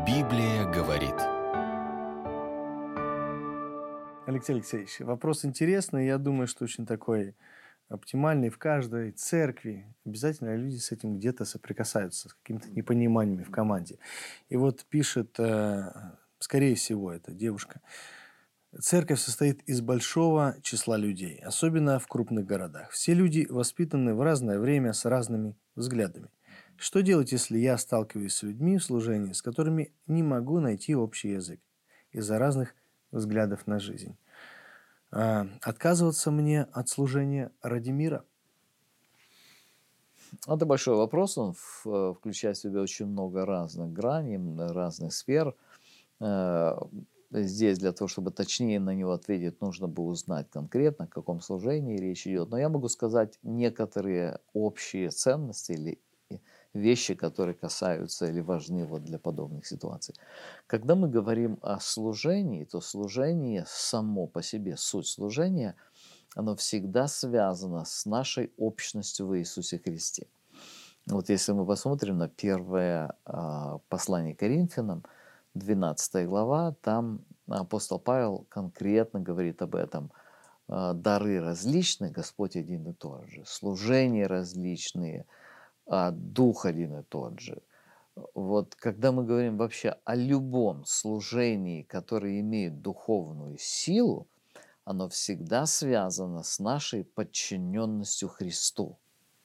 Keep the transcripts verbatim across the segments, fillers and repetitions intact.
Библия говорит. Алексей Алексеевич, вопрос интересный, я думаю, что очень такой оптимальный. В каждой церкви обязательно люди с этим где-то соприкасаются, с какими-то непониманиями в команде. И вот пишет, э, скорее всего, эта девушка, церковь состоит из большого числа людей, особенно в крупных городах. Все люди воспитаны в разное время с разными взглядами. Что делать, если я сталкиваюсь с людьми в служении, с которыми не могу найти общий язык из-за разных взглядов на жизнь? А, отказываться мне от служения ради мира? Это большой вопрос, он в- включает в себя очень много разных граней, м, разных сфер. Э, Здесь для того, чтобы точнее на него ответить, нужно бы узнать конкретно, о каком служении речь идет. Но я могу сказать некоторые общие ценности или вещи, которые касаются или важны вот для подобных ситуаций. Когда мы говорим о служении, то служение само по себе, суть служения, оно всегда связано с нашей общностью в Иисусе Христе. Вот если мы посмотрим на первое а, послание Коринфянам, двенадцатая глава, там апостол Павел конкретно говорит об этом. А, Дары различные, Господь один и тот же, служения различные, а Дух один и тот же. Вот когда мы говорим вообще о любом служении, которое имеет духовную силу, оно всегда связано с нашей подчиненностью Христу.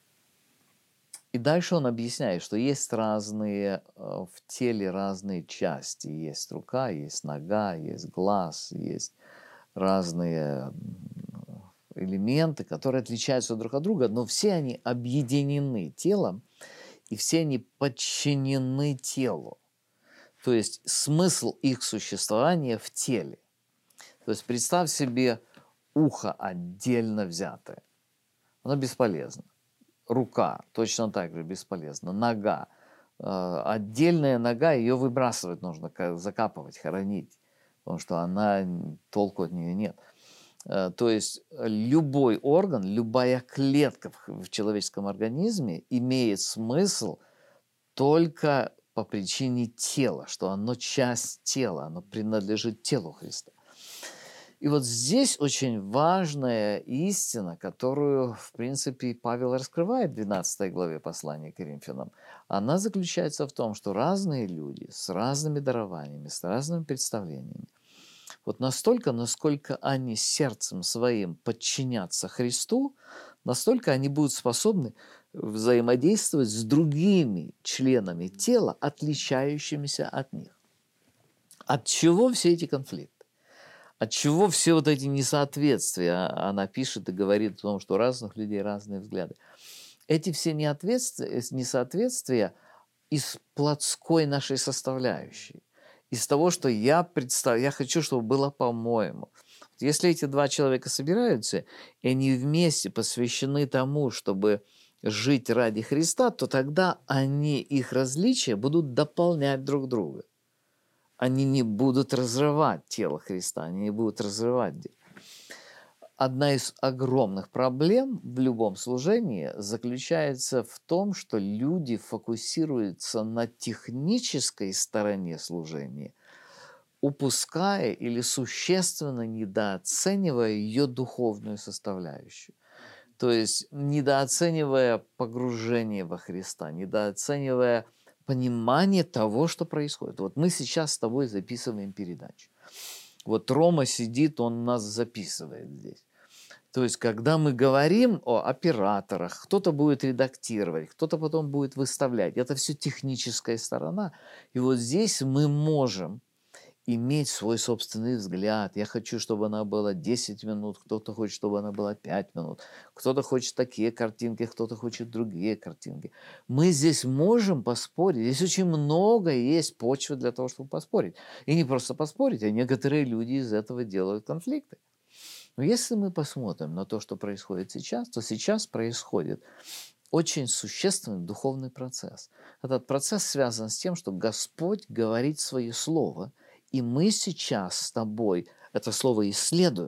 И дальше он объясняет, что есть разные э, в теле разные части. Есть рука, есть нога, есть глаз, есть разные м, элементы, которые отличаются друг от друга, но все они объединены телом, и все они подчинены телу. То есть смысл их существования в теле. То есть представь себе ухо отдельно взятое. Оно бесполезно. Рука точно так же бесполезна. Нога. Э, Отдельная нога, ее выбрасывать нужно, ка- закапывать, хоронить. Потому что она, н- толку от нее нет. Э, То есть э, любой орган, любая клетка в, в человеческом организме имеет смысл только по причине тела, что оно часть тела, оно принадлежит телу Христа. И вот здесь очень важная истина, которую, в принципе, Павел раскрывает в двенадцатой главе послания к Коринфянам. Она заключается в том, что разные люди с разными дарованиями, с разными представлениями, вот настолько, насколько они сердцем своим подчинятся Христу, настолько они будут способны взаимодействовать с другими членами тела, отличающимися от них. От чего все эти конфликты? От чего все вот эти несоответствия? А- Она пишет и говорит о том, что у разных людей разные взгляды. Эти все неответствия- несоответствия из плотской нашей составляющей, из того, что я представляю, я хочу, чтобы было по-моему. Вот если эти два человека собираются, и они вместе посвящены тому, чтобы жить ради Христа, то тогда они, их различия будут дополнять друг друга. Они не будут разрывать тело Христа, они не будут разрывать. Одна из огромных проблем в любом служении заключается в том, что люди фокусируются на технической стороне служения, упуская или существенно недооценивая ее духовную составляющую. То есть недооценивая погружение во Христа, недооценивая понимание того, что происходит. Вот мы сейчас с тобой записываем передачу. Вот Рома сидит, он нас записывает здесь. То есть, когда мы говорим о операторах, кто-то будет редактировать, кто-то потом будет выставлять. Это все техническая сторона. И вот здесь мы можем иметь свой собственный взгляд. Я хочу, чтобы она была десять минут, кто-то хочет, чтобы она была пять минут, кто-то хочет такие картинки, кто-то хочет другие картинки. Мы здесь можем поспорить. Здесь очень много есть почвы для того, чтобы поспорить. И не просто поспорить, а некоторые люди из этого делают конфликты. Но если мы посмотрим на то, что происходит сейчас, то сейчас происходит очень существенный духовный процесс. Этот процесс связан с тем, что Господь говорит свое слово, и мы сейчас с тобой это слово исследуем.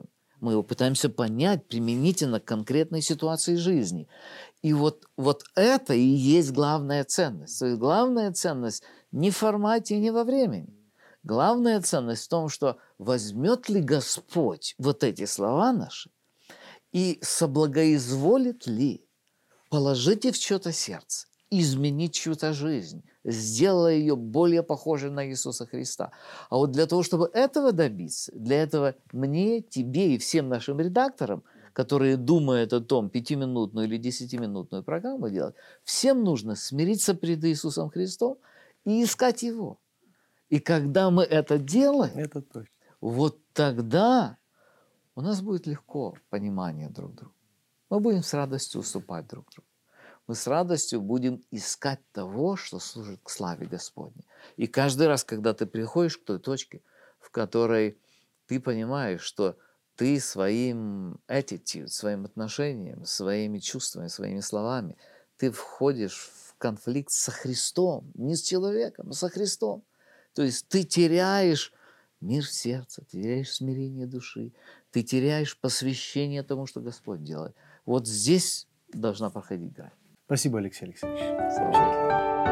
Мы его пытаемся понять применительно к конкретной ситуации жизни. И вот, вот это и есть главная ценность. То есть главная ценность не в формате, не во времени. Главная ценность в том, что возьмет ли Господь вот эти слова наши и соблагоизволит ли положить их в чье-то сердце, изменить чью-то жизнь, сделая ее более похожей на Иисуса Христа. А вот для того, чтобы этого добиться, для этого мне, тебе и всем нашим редакторам, которые думают о том, пятиминутную или десятиминутную программу делать, всем нужно смириться перед Иисусом Христом и искать Его. И когда мы это делаем, Это точно. вот тогда у нас будет легко понимание друг друга. Мы будем с радостью уступать друг другу. Мы с радостью будем искать того, что служит к славе Господней. И каждый раз, когда ты приходишь к той точке, в которой ты понимаешь, что ты своим attitude, своим отношением, своими чувствами, своими словами, ты входишь в конфликт со Христом, не с человеком, а со Христом. То есть ты теряешь мир в сердце, ты теряешь смирение души, ты теряешь посвящение тому, что Господь делает. Вот здесь должна проходить грань. Спасибо, Алексей Алексеевич. Замечательно.